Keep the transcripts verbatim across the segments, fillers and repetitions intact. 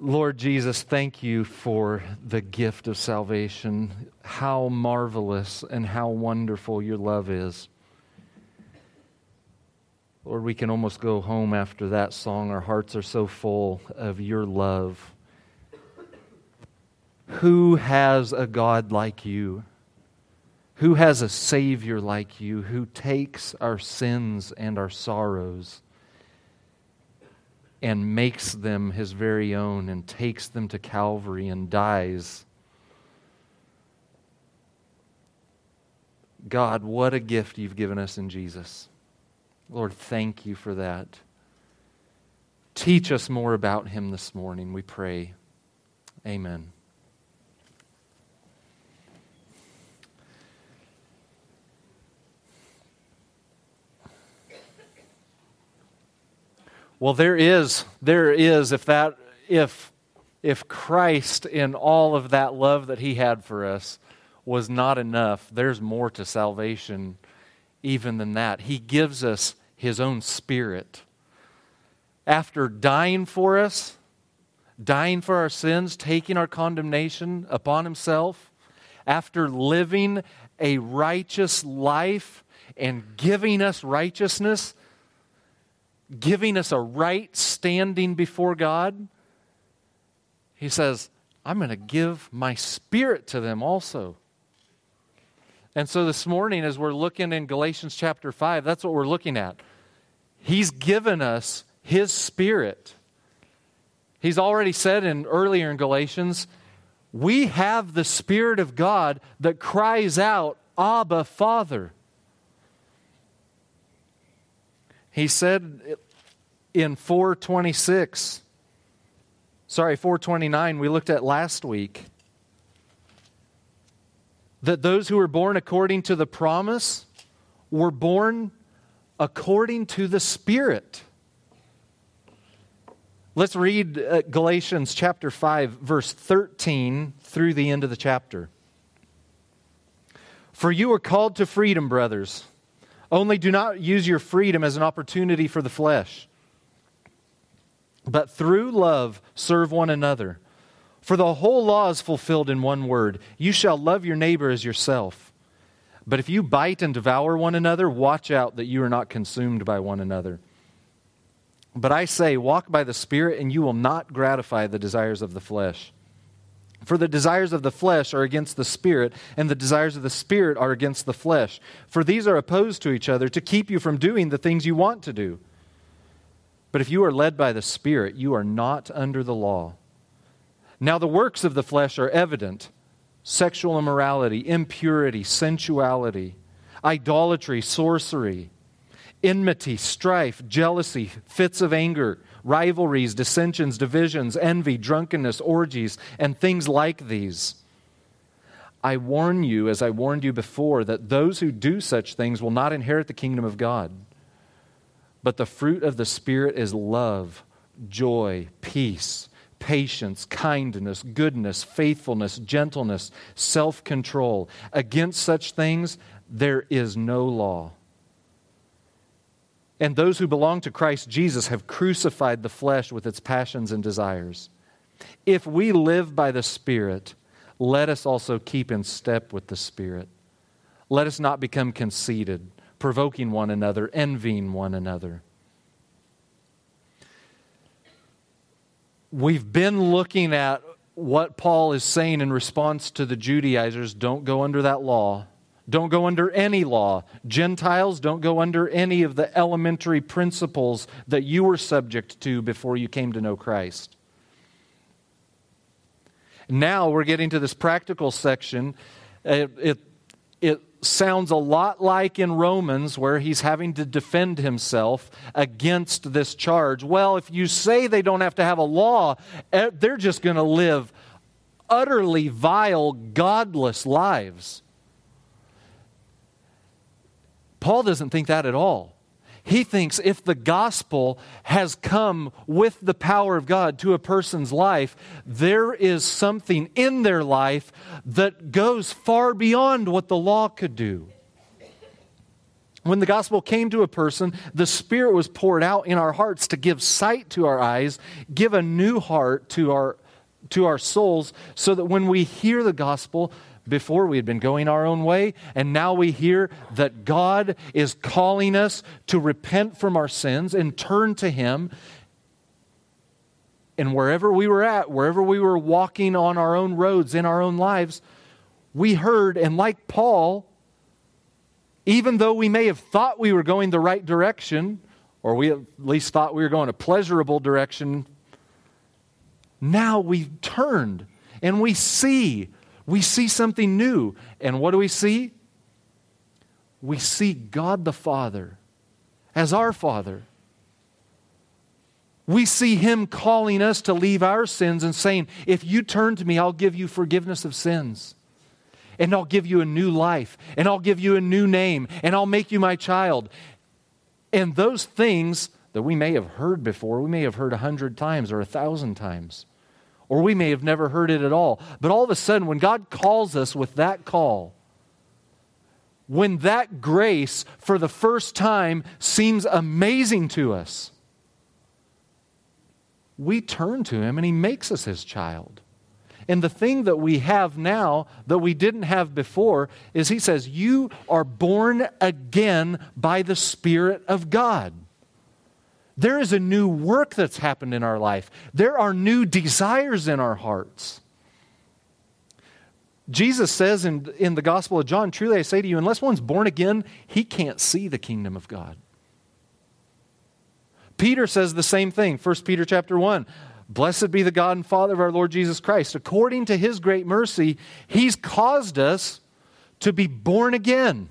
Lord Jesus, thank you for the gift of salvation. How marvelous and how wonderful your love is. Lord, we can almost go home after that song. Our hearts are so full of your love. Who has a God like you? Who has a Savior like you who takes our sins and our sorrows and makes them His very own and takes them to Calvary and dies? God, what a gift you've given us in Jesus. Lord, thank you for that. Teach us more about Him this morning, we pray. Amen. Well, there is, there is, if that, if, if Christ in all of that love that He had for us was not enough, there's more to salvation even than that. He gives us His own Spirit. After dying for us, dying for our sins, taking our condemnation upon Himself, after living a righteous life and giving us righteousness, giving us a right standing before God, He says, I'm going to give my Spirit to them also. And so this morning, as we're looking in Galatians chapter five, that's what we're looking at. He's given us His Spirit. He's already said in earlier in Galatians, we have the Spirit of God that cries out, Abba, Father. He said in four twenty-six, sorry, four twenty-nine, we looked at last week, that those who were born according to the promise were born according to the Spirit. Let's read uh, Galatians chapter five, verse thirteen through the end of the chapter. For you are called to freedom, brothers. Only do not use your freedom as an opportunity for the flesh, but through love serve one another. For the whole law is fulfilled in one word: you shall love your neighbor as yourself. But if you bite and devour one another, watch out that you are not consumed by one another. But I say, walk by the Spirit, and you will not gratify the desires of the flesh. For the desires of the flesh are against the Spirit, and the desires of the Spirit are against the flesh. For these are opposed to each other to keep you from doing the things you want to do. But if you are led by the Spirit, you are not under the law. Now the works of the flesh are evident: sexual immorality, impurity, sensuality, idolatry, sorcery, enmity, strife, jealousy, fits of anger, rivalries, dissensions, divisions, envy, drunkenness, orgies, and things like these. I warn you, as I warned you before, that those who do such things will not inherit the kingdom of God. But the fruit of the Spirit is love, joy, peace, patience, kindness, goodness, faithfulness, gentleness, self-control. Against such things there is no law. And those who belong to Christ Jesus have crucified the flesh with its passions and desires. If we live by the Spirit, let us also keep in step with the Spirit. Let us not become conceited, provoking one another, envying one another. We've been looking at what Paul is saying in response to the Judaizers. Don't go under that law. Don't go under any law. Gentiles, don't go under any of the elementary principles that you were subject to before you came to know Christ. Now we're getting to this practical section. It, it, it sounds a lot like in Romans, where he's having to defend himself against this charge. Well, if you say they don't have to have a law, they're just going to live utterly vile, godless lives. Paul doesn't think that at all. He thinks if the gospel has come with the power of God to a person's life, there is something in their life that goes far beyond what the law could do. When the gospel came to a person, the Spirit was poured out in our hearts to give sight to our eyes, give a new heart to our, to our souls, so that when we hear the gospel, before we had been going our own way, and now we hear that God is calling us to repent from our sins and turn to Him. And wherever we were at, wherever we were walking on our own roads, in our own lives, we heard, and like Paul, even though we may have thought we were going the right direction, or we at least thought we were going a pleasurable direction, now we've turned and we see, we see something new. And what do we see? We see God the Father as our Father. We see Him calling us to leave our sins and saying, if you turn to me, I'll give you forgiveness of sins. And I'll give you a new life. And I'll give you a new name. And I'll make you my child. And those things that we may have heard before, we may have heard a hundred times or a thousand times. Or we may have never heard it at all. But all of a sudden, when God calls us with that call, when that grace for the first time seems amazing to us, we turn to Him and He makes us His child. And the thing that we have now that we didn't have before is He says, you are born again by the Spirit of God. There is a new work that's happened in our life. There are new desires in our hearts. Jesus says in, in the Gospel of John, truly I say to you, unless one's born again, he can't see the kingdom of God. Peter says the same thing, First Peter chapter one. Blessed be the God and Father of our Lord Jesus Christ. According to His great mercy, He's caused us to be born again.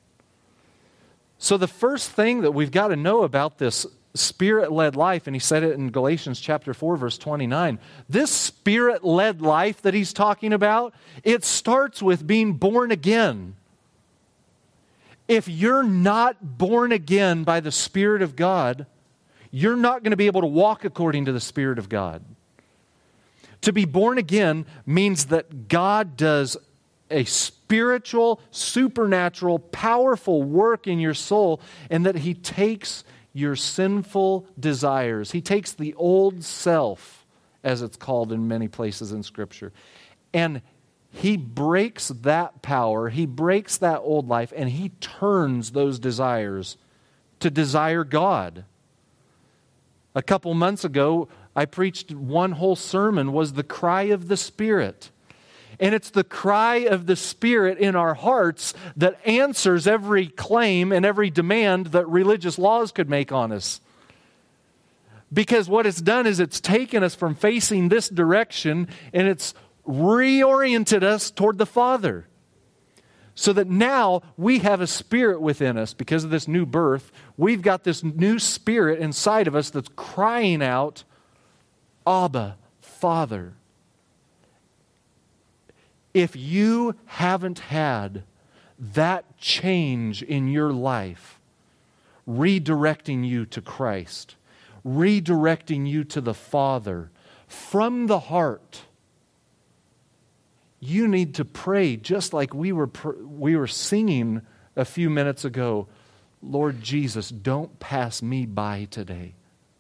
So the first thing that we've got to know about this Spirit-led life, and he said it in Galatians chapter four, verse twenty-nine, this Spirit-led life that he's talking about, it starts with being born again. If you're not born again by the Spirit of God, you're not going to be able to walk according to the Spirit of God. To be born again means that God does a spiritual, supernatural, powerful work in your soul, and that He takes your sinful desires. He takes the old self, as it's called in many places in Scripture, and He breaks that power, He breaks that old life, and He turns those desires to desire God. A couple months ago, I preached one whole sermon was the cry of the Spirit. And it's the cry of the Spirit in our hearts that answers every claim and every demand that religious laws could make on us. Because what it's done is it's taken us from facing this direction and it's reoriented us toward the Father. So that now we have a spirit within us because of this new birth. We've got this new spirit inside of us that's crying out, Abba, Father. If you haven't had that change in your life, redirecting you to Christ, redirecting you to the Father from the heart, you need to pray just like we were we were singing a few minutes ago. Lord Jesus, don't pass me by today.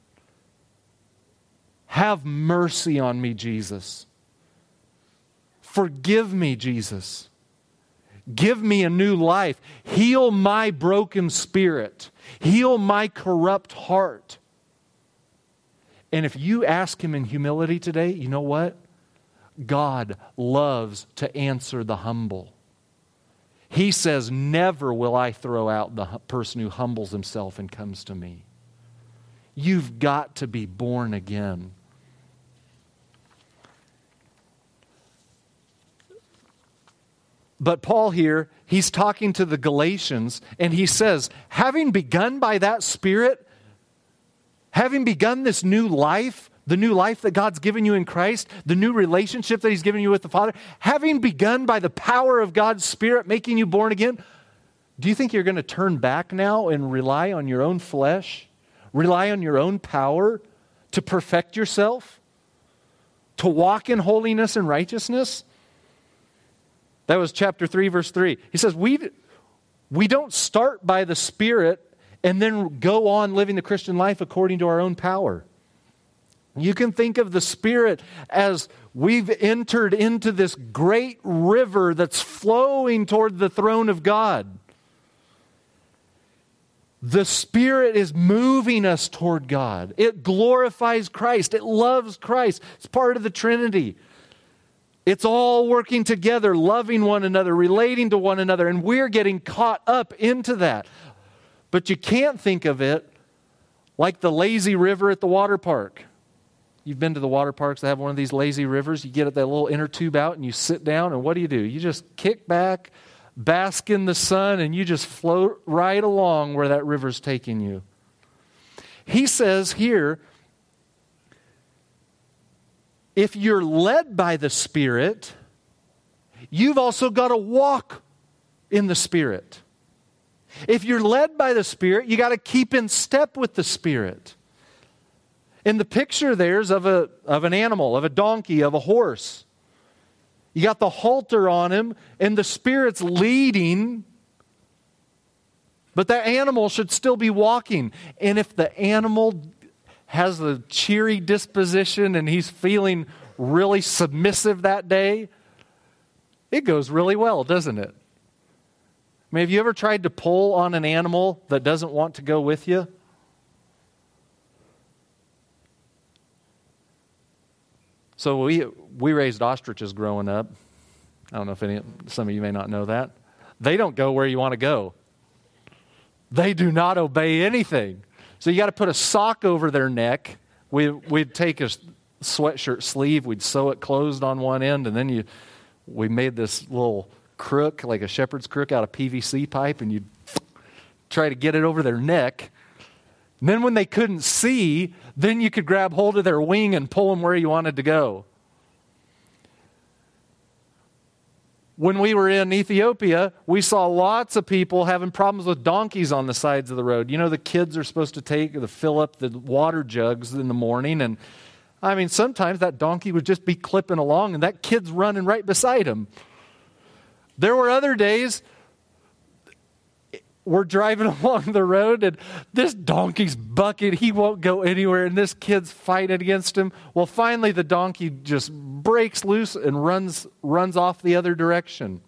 Have mercy on me, Jesus. Forgive me, Jesus. Give me a new life. Heal my broken spirit. Heal my corrupt heart. And if you ask Him in humility today, you know what? God loves to answer the humble. He says, never will I throw out the person who humbles himself and comes to me. You've got to be born again. But Paul here, he's talking to the Galatians, and he says, having begun by that Spirit, having begun this new life, the new life that God's given you in Christ, the new relationship that He's given you with the Father, having begun by the power of God's Spirit making you born again, do you think you're going to turn back now and rely on your own flesh, rely on your own power to perfect yourself, to walk in holiness and righteousness? That was chapter three, verse three. He says, we, We don't start by the Spirit and then go on living the Christian life according to our own power. You can think of the Spirit as we've entered into this great river that's flowing toward the throne of God. The Spirit is moving us toward God. It glorifies Christ. It loves Christ. It's part of the Trinity. It's all working together, loving one another, relating to one another, and we're getting caught up into that. But you can't think of it like the lazy river at the water park. You've been to the water parks that have one of these lazy rivers. You get that little inner tube out and you sit down, and what do you do? You just kick back, bask in the sun, and you just float right along where that river's taking you. He says here, if you're led by the Spirit, you've also got to walk in the Spirit. If you're led by the Spirit, you got to keep in step with the Spirit. In the picture there's of a of an animal, of a donkey, of a horse. You got the halter on him, and the Spirit's leading, but that animal should still be walking. And if the animal has a cheery disposition and he's feeling really submissive that day, it goes really well, doesn't it? I mean, have you ever tried to pull on an animal that doesn't want to go with you? So we we raised ostriches growing up. I don't know if any some of you may not know that. They don't go where you want to go. They do not obey anything. So you got to put a sock over their neck. We we'd take a sweatshirt sleeve, we'd sew it closed on one end, and then you we made this little crook, like a shepherd's crook, out of P V C pipe, and you'd try to get it over their neck. And then when they couldn't see, then you could grab hold of their wing and pull them where you wanted to go. When we were in Ethiopia, we saw lots of people having problems with donkeys on the sides of the road. You know, the kids are supposed to take to fill up the water jugs in the morning, and I mean, sometimes that donkey would just be clipping along, and that kid's running right beside him. There were other days we're driving along the road, and this donkey's bucking. He won't go anywhere, and this kid's fighting against him. Well, finally, the donkey just breaks loose and runs, runs off the other direction.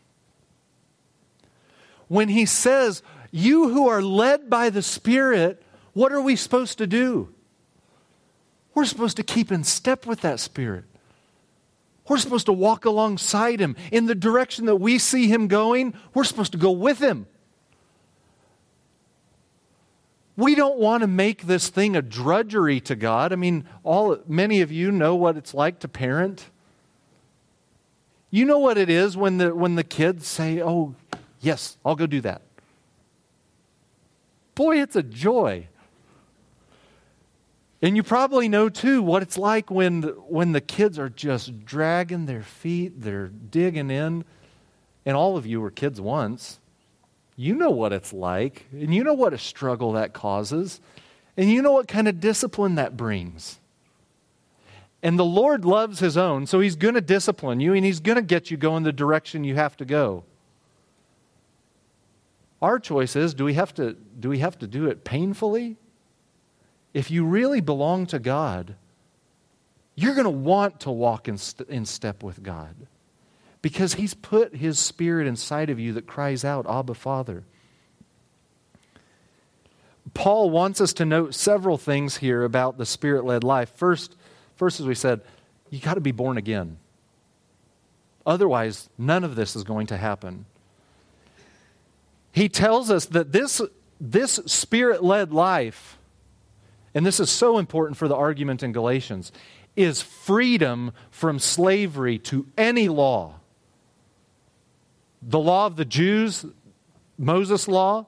When he says, you who are led by the Spirit, what are we supposed to do? We're supposed to keep in step with that Spirit. We're supposed to walk alongside Him. In the direction that we see Him going, we're supposed to go with Him. We don't want to make this thing a drudgery to God. I mean, all many of you know what it's like to parent. You know what it is when the when the kids say, "Oh, yes, I'll go do that." Boy, it's a joy. And you probably know too what it's like when when the kids are just dragging their feet, they're digging in. And all of you were kids once. You know what it's like, and you know what a struggle that causes, and you know what kind of discipline that brings. And the Lord loves His own, so He's going to discipline you, and He's going to get you going the direction you have to go. Our choice is, do we have to, do we have to do it painfully? If you really belong to God, you're going to want to walk in, st- in step with God. Because He's put His Spirit inside of you that cries out, Abba, Father. Paul wants us to note several things here about the Spirit-led life. First, first, as we said, you got to be born again. Otherwise, none of this is going to happen. He tells us that this, this Spirit-led life, and this is so important for the argument in Galatians, is freedom from slavery to any law. The law of the Jews, Moses' law,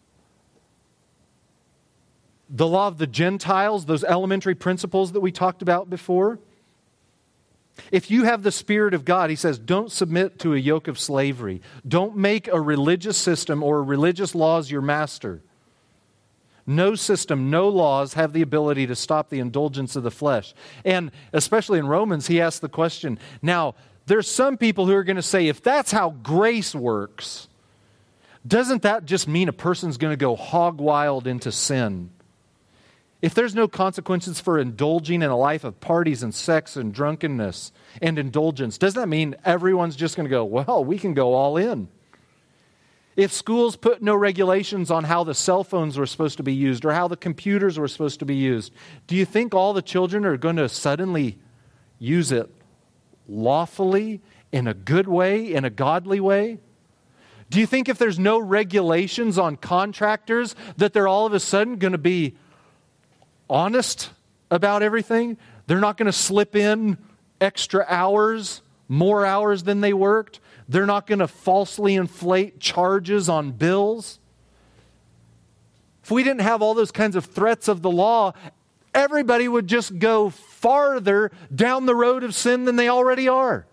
the law of the Gentiles, those elementary principles that we talked about before. If you have the Spirit of God, he says, don't submit to a yoke of slavery. Don't make a religious system or religious laws your master. No system, no laws have the ability to stop the indulgence of the flesh. And especially in Romans, he asks the question, now, there's some people who are going to say, if that's how grace works, doesn't that just mean a person's going to go hog wild into sin? If there's no consequences for indulging in a life of parties and sex and drunkenness and indulgence, doesn't that mean everyone's just going to go, well, we can go all in? If schools put no regulations on how the cell phones were supposed to be used or how the computers were supposed to be used, do you think all the children are going to suddenly use it lawfully, in a good way, in a godly way? Do you think if there's no regulations on contractors that they're all of a sudden going to be honest about everything? They're not going to slip in extra hours, more hours than they worked. They're not going to falsely inflate charges on bills. If we didn't have all those kinds of threats of the law, everybody would just go farther down the road of sin than they already are.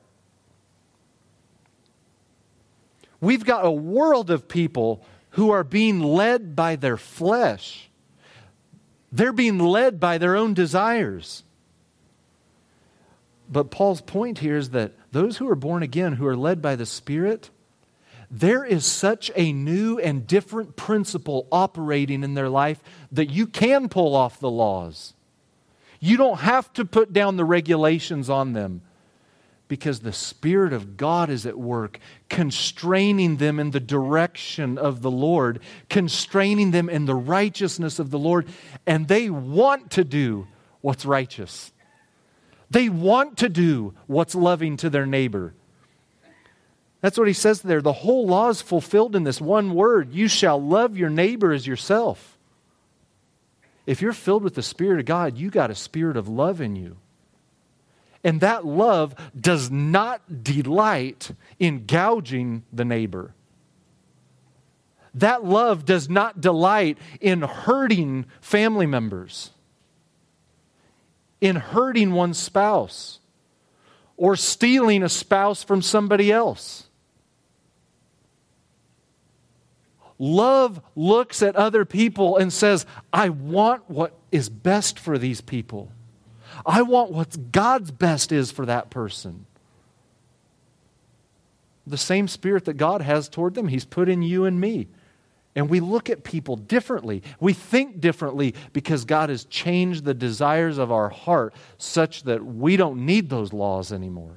We've got a world of people who are being led by their flesh. They're being led by their own desires. But Paul's point here is that those who are born again, who are led by the Spirit, there is such a new and different principle operating in their life that you can pull off the laws. You don't have to put down the regulations on them, because the Spirit of God is at work, constraining them in the direction of the Lord, constraining them in the righteousness of the Lord, and they want to do what's righteous. They want to do what's loving to their neighbor. That's what he says there. The whole law is fulfilled in this one word: you shall love your neighbor as yourself. If you're filled with the Spirit of God, you got a spirit of love in you. And that love does not delight in gouging the neighbor. That love does not delight in hurting family members, in hurting one's spouse, or stealing a spouse from somebody else. Love looks at other people and says, I want what is best for these people. I want what God's best is for that person. The same spirit that God has toward them, He's put in you and me. And we look at people differently. We think differently because God has changed the desires of our heart such that we don't need those laws anymore.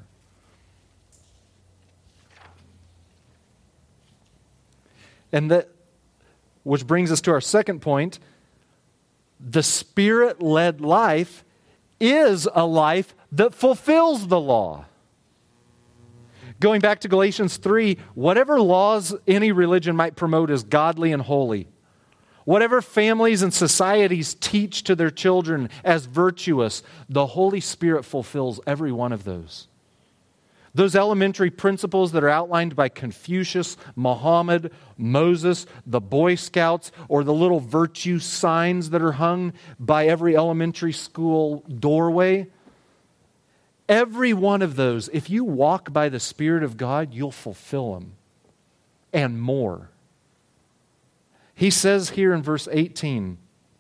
And that, which brings us to our second point, the Spirit-led life is a life that fulfills the law. Going back to Galatians three, whatever laws any religion might promote as godly and holy, whatever families and societies teach to their children as virtuous, the Holy Spirit fulfills every one of those. Those elementary principles that are outlined by Confucius, Muhammad, Moses, the Boy Scouts, or the little virtue signs that are hung by every elementary school doorway, every one of those, if you walk by the Spirit of God, you'll fulfill them and more. He says here in verse eighteen,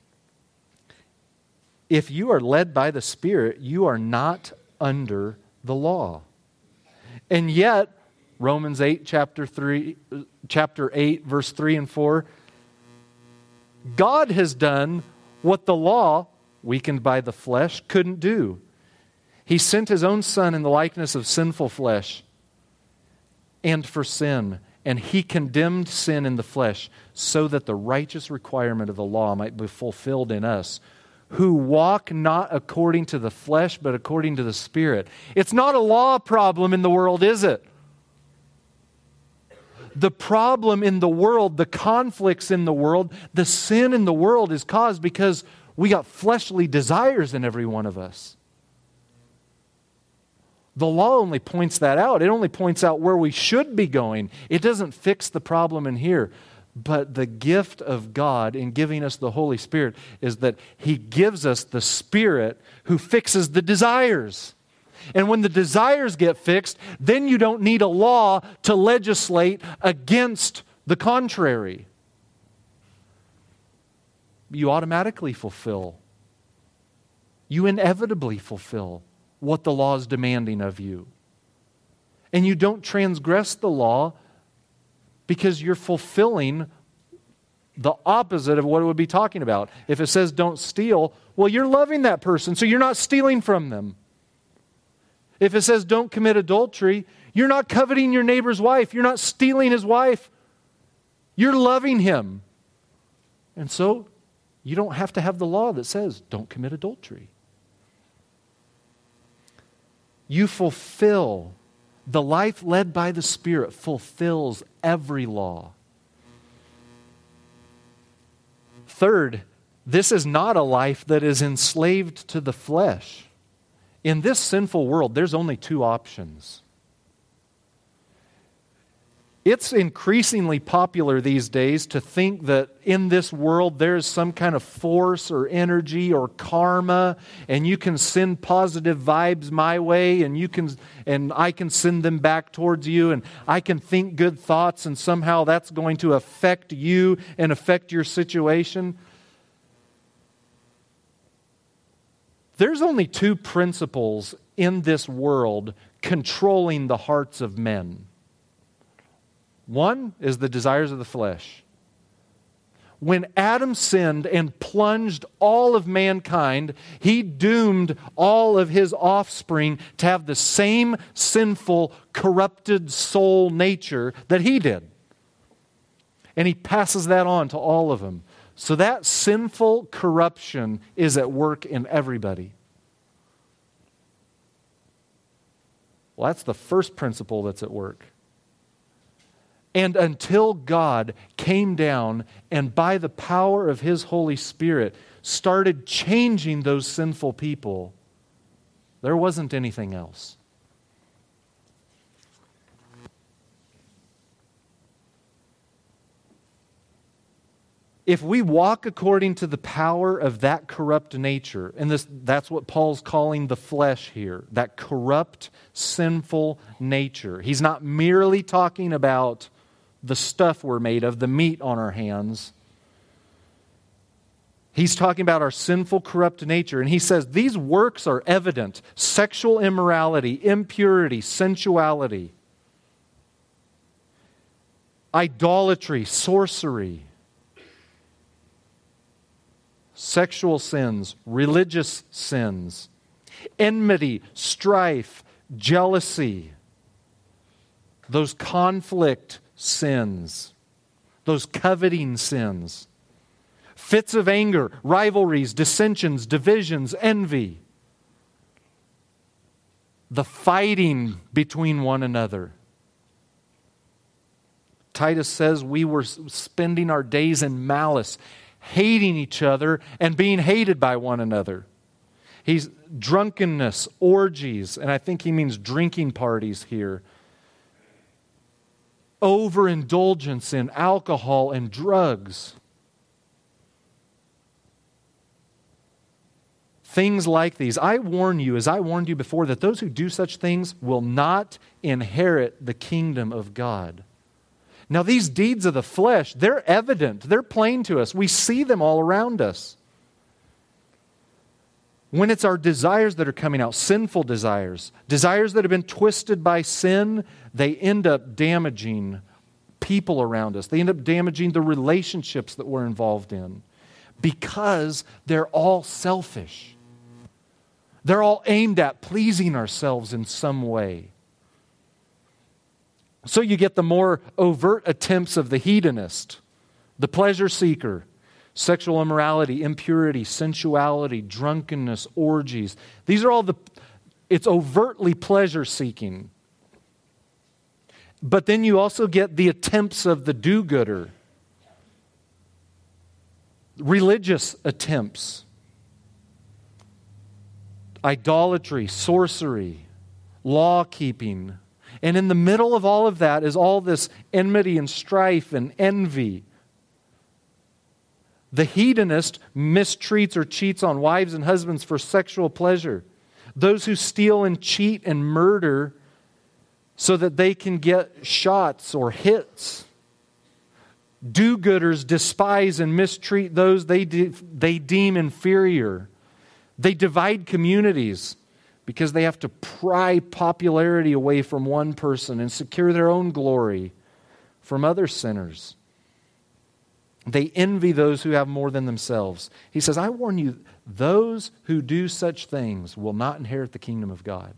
if you are led by the Spirit, you are not under the law. And yet, Romans eight, chapter three, chapter eight, verse three and four, God has done what the law, weakened by the flesh, couldn't do. He sent His own Son in the likeness of sinful flesh and for sin, and He condemned sin in the flesh so that the righteous requirement of the law might be fulfilled in us, who walk not according to the flesh, but according to the Spirit. It's not a law problem in the world, is it? The problem in the world, the conflicts in the world, the sin in the world is caused because we got fleshly desires in every one of us. The law only points that out. It only points out where we should be going. It doesn't fix the problem in here. But the gift of God in giving us the Holy Spirit is that He gives us the Spirit who fixes the desires. And when the desires get fixed, then you don't need a law to legislate against the contrary. You automatically fulfill. You inevitably fulfill what the law is demanding of you. And you don't transgress the law because you're fulfilling the opposite of what it would be talking about. If it says don't steal, well, you're loving that person, so you're not stealing from them. If it says don't commit adultery, you're not coveting your neighbor's wife. You're not stealing his wife. You're loving him. And so you don't have to have the law that says don't commit adultery. You fulfill. The life led by the Spirit fulfills every law. Third, this is not a life that is enslaved to the flesh. In this sinful world, there's only two options. It's increasingly popular these days to think that in this world there's some kind of force or energy or karma, and you can send positive vibes my way, and you can, and I can send them back towards you, and I can think good thoughts, and somehow that's going to affect you and affect your situation. There's only two principles in this world controlling the hearts of men. One is the desires of the flesh. When Adam sinned and plunged all of mankind, he doomed all of his offspring to have the same sinful, corrupted soul nature that he did. And he passes that on to all of them. So that sinful corruption is at work in everybody. Well, that's the first principle that's at work. And until God came down and by the power of His Holy Spirit started changing those sinful people, there wasn't anything else. If we walk according to the power of that corrupt nature, and this, that's what Paul's calling the flesh here, that corrupt, sinful nature. He's not merely talking about the stuff we're made of, the meat on our hands. He's talking about our sinful, corrupt nature. And he says these works are evident: sexual immorality, impurity, sensuality, idolatry, sorcery, sexual sins, religious sins, enmity, strife, jealousy, those conflict sins, those coveting sins, fits of anger, rivalries, dissensions, divisions, envy, the fighting between one another. Titus says we were spending our days in malice, hating each other and being hated by one another. He's drunkenness, orgies, and I think he means drinking parties here. Overindulgence in alcohol and drugs. Things like these. I warn you, as I warned you before, that those who do such things will not inherit the kingdom of God. Now, these deeds of the flesh, they're evident. They're plain to us. We see them all around us. When it's our desires that are coming out, sinful desires, desires that have been twisted by sin, they end up damaging people around us. They end up damaging the relationships that we're involved in because they're all selfish. They're all aimed at pleasing ourselves in some way. So you get the more overt attempts of the hedonist, the pleasure seeker, sexual immorality, impurity, sensuality, drunkenness, orgies. These are all the, it's overtly pleasure seeking. But then you also get the attempts of the do-gooder, religious attempts, idolatry, sorcery, law-keeping. And in the middle of all of that is all this enmity and strife and envy. The hedonist mistreats or cheats on wives and husbands for sexual pleasure. Those who steal and cheat and murder so that they can get shots or hits. Do-gooders despise and mistreat those they, de- they deem inferior. They divide communities because they have to pry popularity away from one person and secure their own glory from other sinners. They envy those who have more than themselves. He says, I warn you, those who do such things will not inherit the kingdom of God.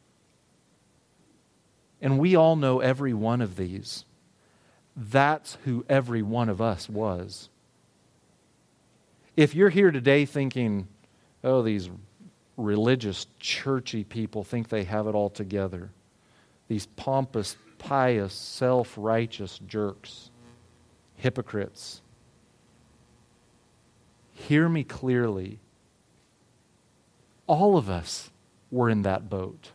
And we all know every one of these. That's who every one of us was. If you're here today thinking, oh, these religious, churchy people think they have it all together, these pompous, pious, self-righteous jerks, hypocrites, hear me clearly. All of us were in that boat.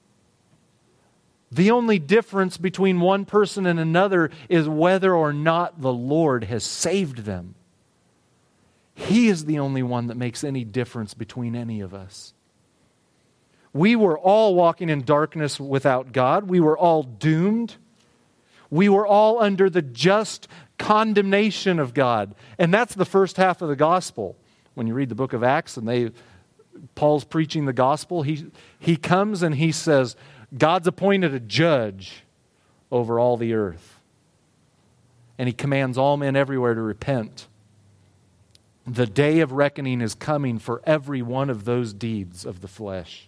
The only difference between one person and another is whether or not the Lord has saved them. He is the only one that makes any difference between any of us. We were all walking in darkness without God. We were all doomed. We were all under the just condemnation of God. And that's the first half of the gospel. When you read the book of Acts and they Paul's preaching the gospel, he, he comes and he says, God's appointed a judge over all the earth. And he commands all men everywhere to repent. The day of reckoning is coming for every one of those deeds of the flesh.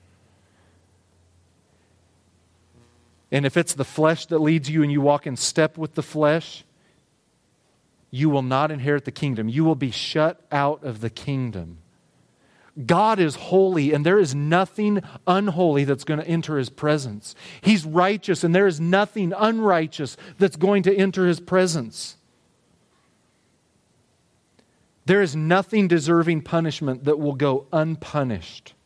And if it's the flesh that leads you and you walk in step with the flesh, you will not inherit the kingdom. You will be shut out of the kingdom. God is holy, and there is nothing unholy that's going to enter His presence. He's righteous, and there is nothing unrighteous that's going to enter His presence. There is nothing deserving punishment that will go unpunished.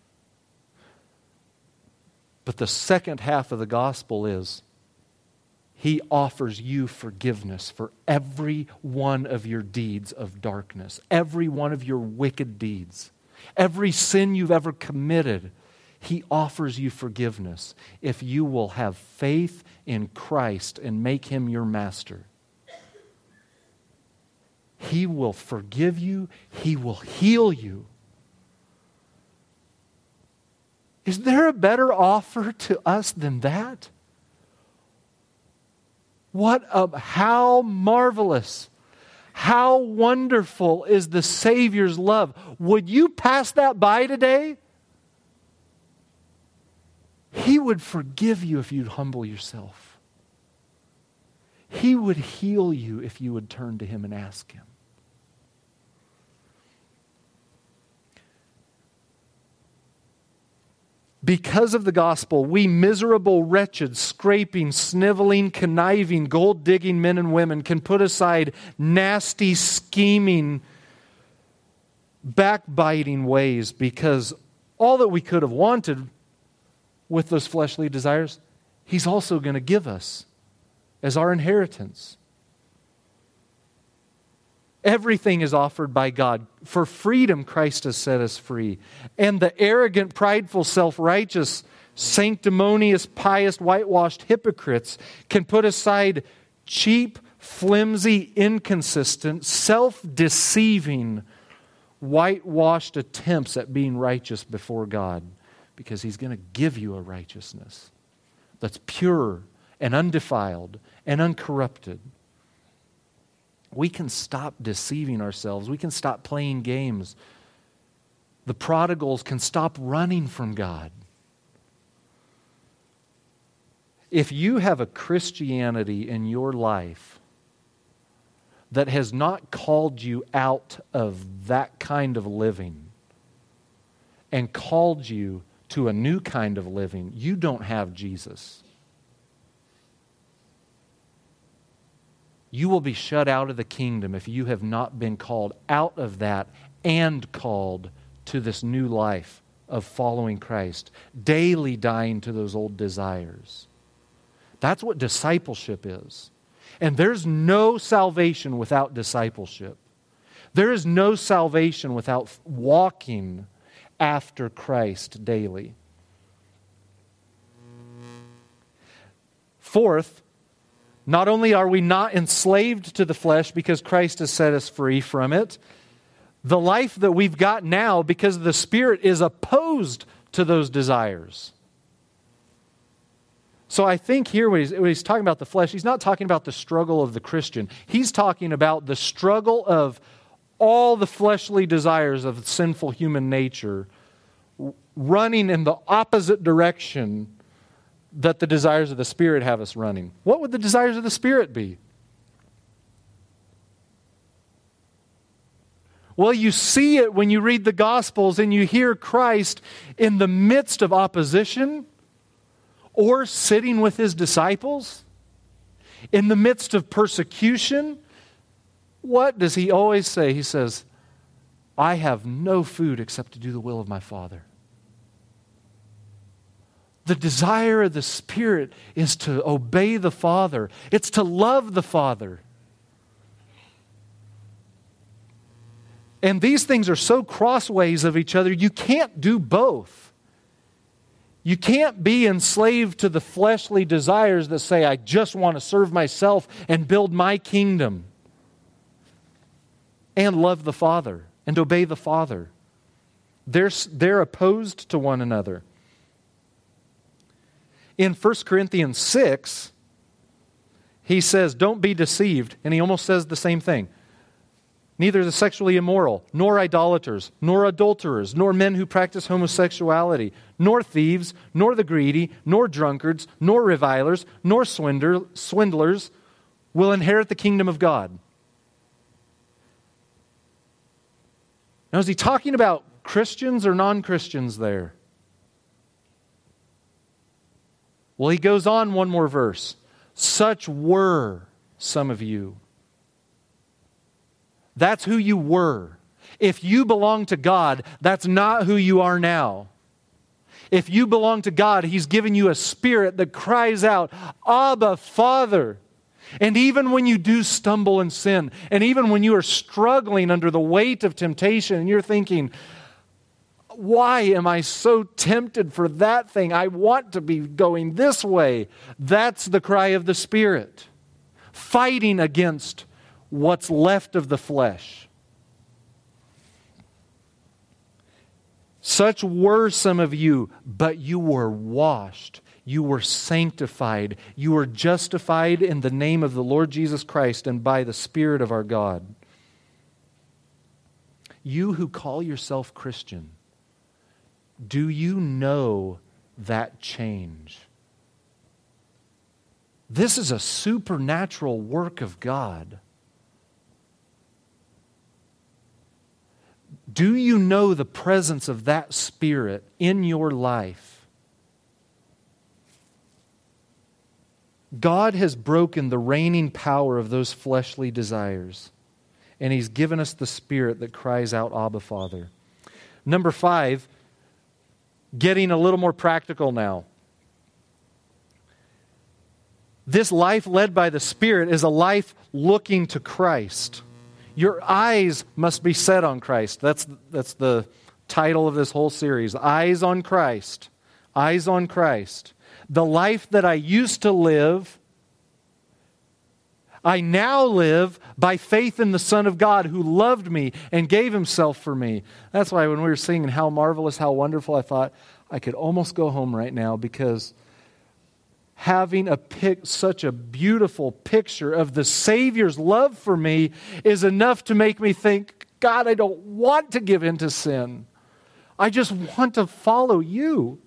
But the second half of the gospel is He offers you forgiveness for every one of your deeds of darkness, every one of your wicked deeds, every sin you've ever committed. He offers you forgiveness if you will have faith in Christ and make Him your master. He will forgive you. He will heal you. Is there a better offer to us than that? What a, how marvelous, how wonderful is the Savior's love. Would you pass that by today? He would forgive you if you'd humble yourself. He would heal you if you would turn to Him and ask Him. Because of the gospel, we miserable, wretched, scraping, sniveling, conniving, gold-digging men and women can put aside nasty, scheming, backbiting ways, because all that we could have wanted with those fleshly desires, He's also going to give us as our inheritance. Everything is offered by God. For freedom, Christ has set us free. And the arrogant, prideful, self-righteous, sanctimonious, pious, whitewashed hypocrites can put aside cheap, flimsy, inconsistent, self-deceiving, whitewashed attempts at being righteous before God, because He's going to give you a righteousness that's pure and undefiled and uncorrupted. We can stop deceiving ourselves. We can stop playing games. The prodigals can stop running from God. If you have a Christianity in your life that has not called you out of that kind of living and called you to a new kind of living, you don't have Jesus. You will be shut out of the kingdom if you have not been called out of that and called to this new life of following Christ, daily dying to those old desires. That's what discipleship is. And there's no salvation without discipleship. There is no salvation without walking after Christ daily. Fourth, not only are we not enslaved to the flesh because Christ has set us free from it, the life that we've got now because of the Spirit is opposed to those desires. So I think here when he's, when he's talking about the flesh, he's not talking about the struggle of the Christian. He's talking about the struggle of all the fleshly desires of sinful human nature running in the opposite direction that the desires of the Spirit have us running. What would the desires of the Spirit be? Well, you see it when you read the Gospels and you hear Christ in the midst of opposition or sitting with His disciples, in the midst of persecution. What does He always say? He says, I have no food except to do the will of my Father. The desire of the Spirit is to obey the Father. It's to love the Father. And these things are so crossways of each other, you can't do both. You can't be enslaved to the fleshly desires that say, I just want to serve myself and build my kingdom, and love the Father and obey the Father. They're, they're opposed to one another. In First Corinthians six, he says, don't be deceived. And he almost says the same thing. Neither the sexually immoral, nor idolaters, nor adulterers, nor men who practice homosexuality, nor thieves, nor the greedy, nor drunkards, nor revilers, nor swindler, swindlers will inherit the kingdom of God. Now, is he talking about Christians or non-Christians there? Well, he goes on one more verse. Such were some of you. That's who you were. If you belong to God, that's not who you are now. If you belong to God, He's given you a spirit that cries out, Abba, Father. And even when you do stumble and sin, and even when you are struggling under the weight of temptation, and you're thinking, why am I so tempted for that thing? I want to be going this way. That's the cry of the Spirit. Fighting against what's left of the flesh. Such were some of you, but you were washed. You were sanctified. You were justified in the name of the Lord Jesus Christ and by the Spirit of our God. You who call yourself Christian, do you know that change? This is a supernatural work of God. Do you know the presence of that Spirit in your life? God has broken the reigning power of those fleshly desires, and He's given us the Spirit that cries out, Abba, Father. Number five, getting a little more practical now. This life led by the Spirit is a life looking to Christ. Your eyes must be set on Christ. That's, that's the title of this whole series. Eyes on Christ. Eyes on Christ. The life that I used to live, I now live by faith in the Son of God who loved me and gave Himself for me. That's why when we were singing How Marvelous, How Wonderful, I thought I could almost go home right now, because having a pic, such a beautiful picture of the Savior's love for me is enough to make me think, God, I don't want to give in to sin. I just want to follow You.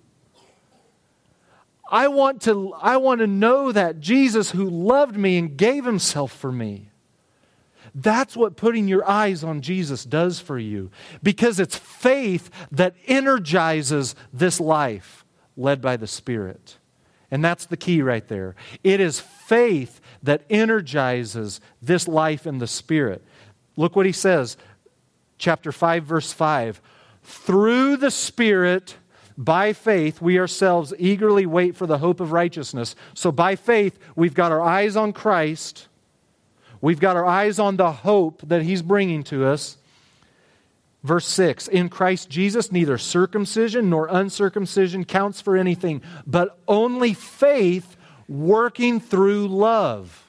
I want to, I want to know that Jesus who loved me and gave Himself for me. That's what putting your eyes on Jesus does for you, because it's faith that energizes this life led by the Spirit. And that's the key right there. It is faith that energizes this life in the Spirit. Look what he says, chapter five, verse five. Through the Spirit, by faith, we ourselves eagerly wait for the hope of righteousness. So by faith, we've got our eyes on Christ. We've got our eyes on the hope that He's bringing to us. Verse six, in Christ Jesus, neither circumcision nor uncircumcision counts for anything, but only faith working through love.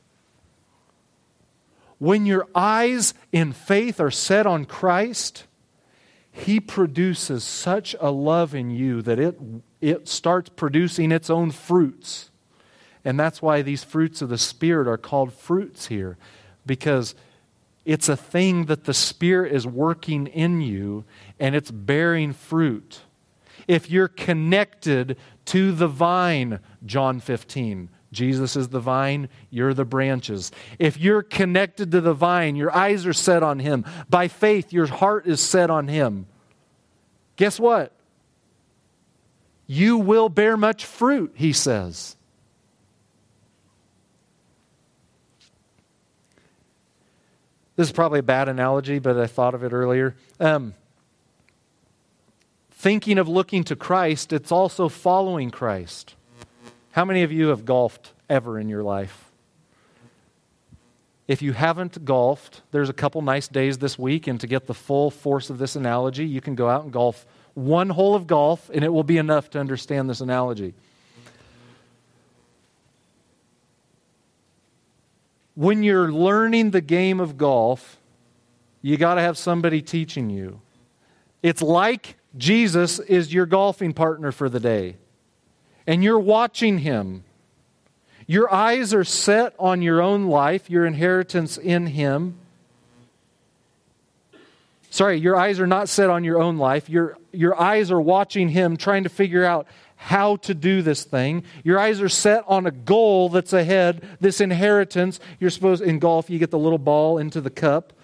When your eyes in faith are set on Christ, He produces such a love in you that it, it starts producing its own fruits. And that's why these fruits of the Spirit are called fruits here, because it's a thing that the Spirit is working in you, and it's bearing fruit. If you're connected to the vine, John fifteen, Jesus is the vine, you're the branches. If you're connected to the vine, your eyes are set on Him. By faith, your heart is set on Him. Guess what? You will bear much fruit, He says. This is probably a bad analogy, but I thought of it earlier. Um, thinking of looking to Christ, it's also following Christ. How many of you have golfed ever in your life? If you haven't golfed, there's a couple nice days this week, and to get the full force of this analogy, you can go out and golf one hole of golf, and it will be enough to understand this analogy. When you're learning the game of golf, you got to have somebody teaching you. It's like Jesus is your golfing partner for the day, and you're watching Him. Your eyes are set on your own life, your inheritance in Him. Sorry, your eyes are not set on your own life. Your, your eyes are watching Him, trying to figure out how to do this thing. Your eyes are set on a goal that's ahead, this inheritance. You're supposed, in golf, you get the little ball into the cup.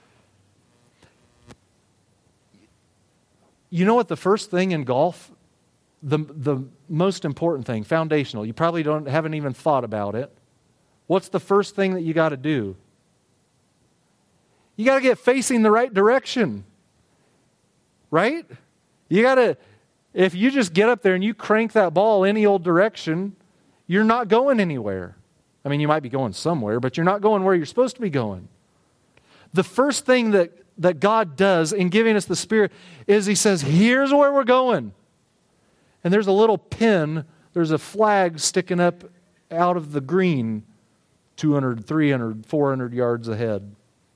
You know what the first thing in golf, the, the most important thing, foundational, you probably don't haven't even thought about it. What's the first thing that you got to do? You got to get facing the right direction. Right? You got to, if you just get up there and you crank that ball any old direction, you're not going anywhere. I mean, you might be going somewhere, but you're not going where you're supposed to be going. The first thing that, that God does in giving us the Spirit is He says, here's where we're going. And there's a little pin, there's a flag sticking up out of the green two hundred, three hundred, four hundred yards ahead.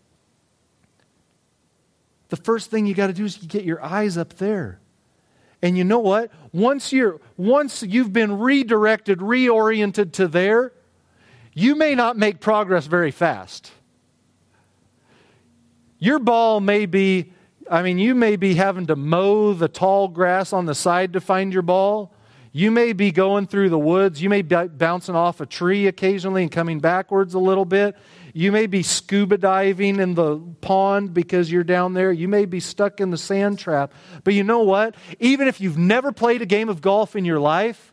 The first thing you got to do is you get your eyes up there. And you know what? Once you're once you've been redirected, reoriented to there, you may not make progress very fast. Your ball may be, I mean, you may be having to mow the tall grass on the side to find your ball. You may be going through the woods. You may be bouncing off a tree occasionally and coming backwards a little bit. You may be scuba diving in the pond because you're down there. You may be stuck in the sand trap. But you know what? Even if you've never played a game of golf in your life,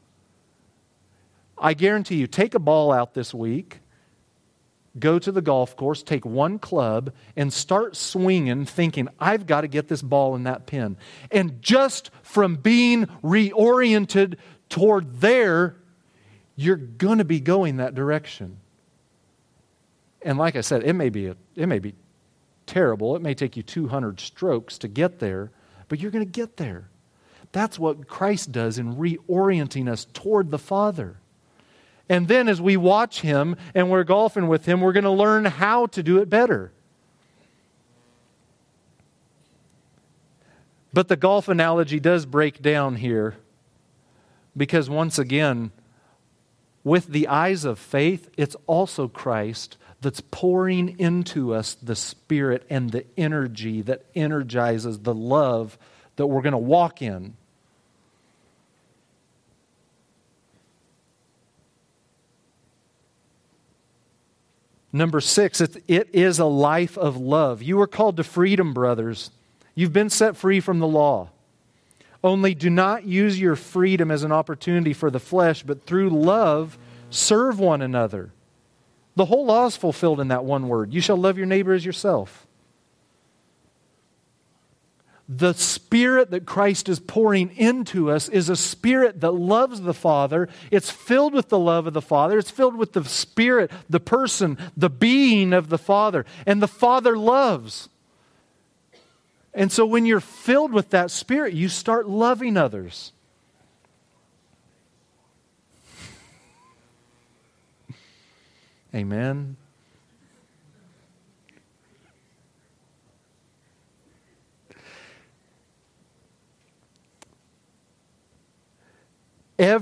I guarantee you, take a ball out this week, go to the golf course, take one club, and start swinging thinking, I've got to get this ball in that pin. And just from being reoriented toward there, you're going to be going that direction. And like I said, it may be a, it may be terrible. It may take you two hundred strokes to get there, but you're going to get there. That's what Christ does in reorienting us toward the Father. And then as we watch Him and we're golfing with Him, we're going to learn how to do it better. But the golf analogy does break down here because once again, with the eyes of faith, it's also Christ that's pouring into us the Spirit and the energy that energizes the love that we're going to walk in. Number six, it, it is a life of love. You are called to freedom, brothers. You've been set free from the law. Only do not use your freedom as an opportunity for the flesh, but through love, serve one another. The whole law is fulfilled in that one word. You shall love your neighbor as yourself. The Spirit that Christ is pouring into us is a Spirit that loves the Father. It's filled with the love of the Father. It's filled with the Spirit, the person, the being of the Father. And the Father loves. And so when you're filled with that Spirit, you start loving others. Amen.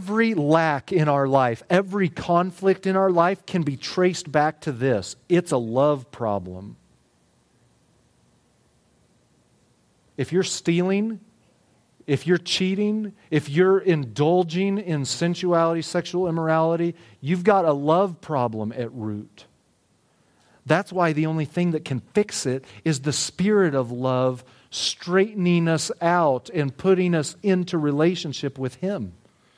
every lack in our life, every conflict in our life can be traced back to this. It's a love problem. If you're stealing, if you're cheating, if you're indulging in sensuality, sexual immorality, you've got a love problem at root. That's why the only thing that can fix it is the Spirit of love straightening us out and putting us into relationship with Him.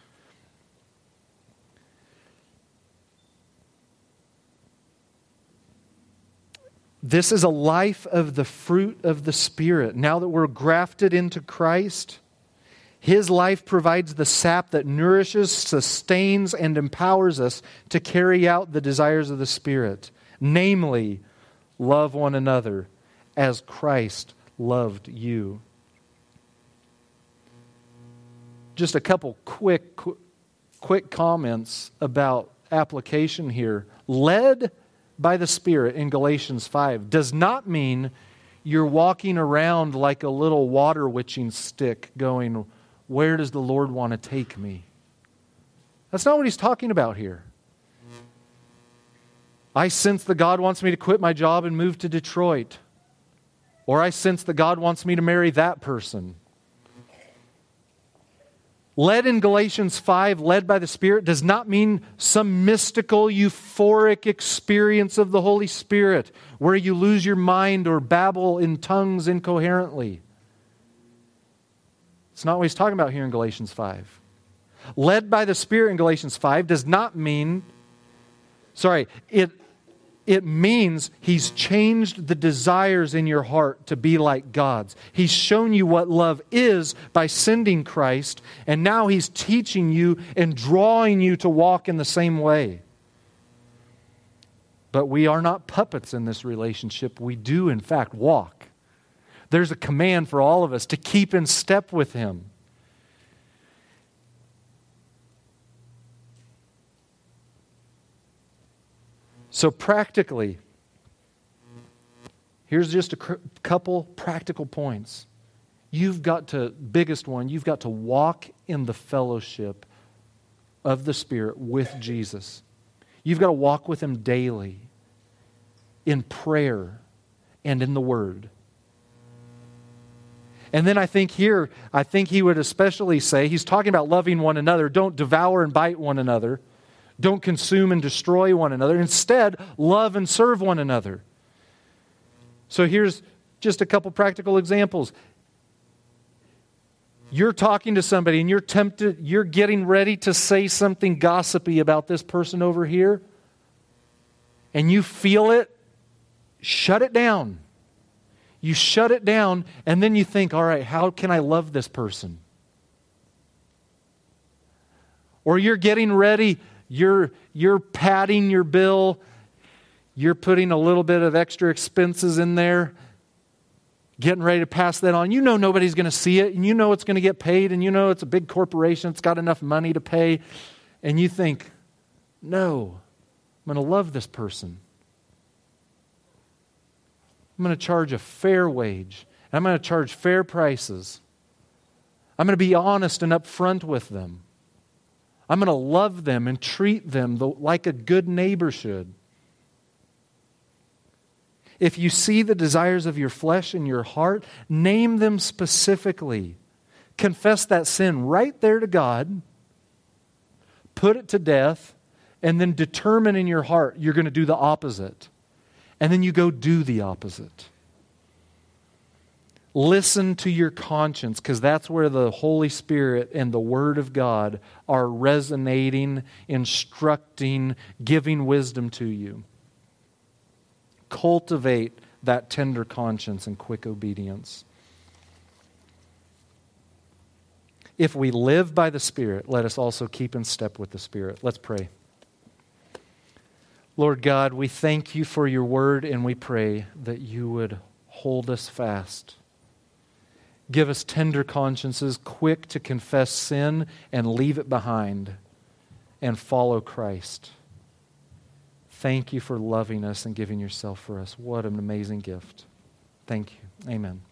This is a life of the fruit of the Spirit. Now that we're grafted into Christ, His life provides the sap that nourishes, sustains, and empowers us to carry out the desires of the Spirit. Namely, love one another as Christ loved you. Just a couple quick, quick comments about application here. Led by the Spirit in Galatians five does not mean you're walking around like a little water witching stick going, where does the Lord want to take me? That's not what he's talking about here. I sense that God wants me to quit my job and move to Detroit. Or I sense that God wants me to marry that person. Led in Galatians five, led by the Spirit, does not mean some mystical, euphoric experience of the Holy Spirit where you lose your mind or babble in tongues incoherently. It's not what he's talking about here in Galatians five. Led by the Spirit in Galatians five does not mean, sorry, it It means He's changed the desires in your heart to be like God's. He's shown you what love is by sending Christ, and now He's teaching you and drawing you to walk in the same way. But we are not puppets in this relationship. We do, in fact, walk. There's a command for all of us to keep in step with Him. So practically, here's just a cr- couple practical points. You've got to, biggest one, you've got to walk in the fellowship of the Spirit with Jesus. You've got to walk with Him daily in prayer and in the Word. And then I think here, I think he would especially say, he's talking about loving one another. Don't devour and bite one another. Don't consume and destroy one another. Instead, love and serve one another. So here's just a couple practical examples. You're talking to somebody and you're tempted, you're getting ready to say something gossipy about this person over here, and you feel it, shut it down. You shut it down, and then you think, all right, how can I love this person? Or you're getting ready, You're, you're padding your bill. You're putting a little bit of extra expenses in there, getting ready to pass that on. You know nobody's going to see it, and you know it's going to get paid, and you know it's a big corporation. It's got enough money to pay. And you think, no, I'm going to love this person. I'm going to charge a fair wage. I'm going to charge fair prices. I'm going to be honest and upfront with them. I'm going to love them and treat them like a good neighbor should. If you see the desires of your flesh in your heart, name them specifically. Confess that sin right there to God. Put it to death. And then determine in your heart you're going to do the opposite. And then you go do the opposite. Listen to your conscience, because that's where the Holy Spirit and the Word of God are resonating, instructing, giving wisdom to you. Cultivate that tender conscience and quick obedience. If we live by the Spirit, let us also keep in step with the Spirit. Let's pray. Lord God, we thank You for Your Word, and we pray that You would hold us fast. Give us tender consciences, quick to confess sin and leave it behind and follow Christ. Thank You for loving us and giving Yourself for us. What an amazing gift. Thank You. Amen.